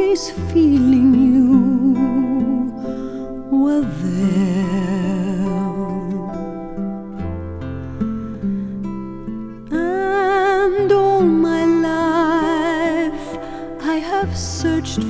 always feeling you were there. And all my life I have searched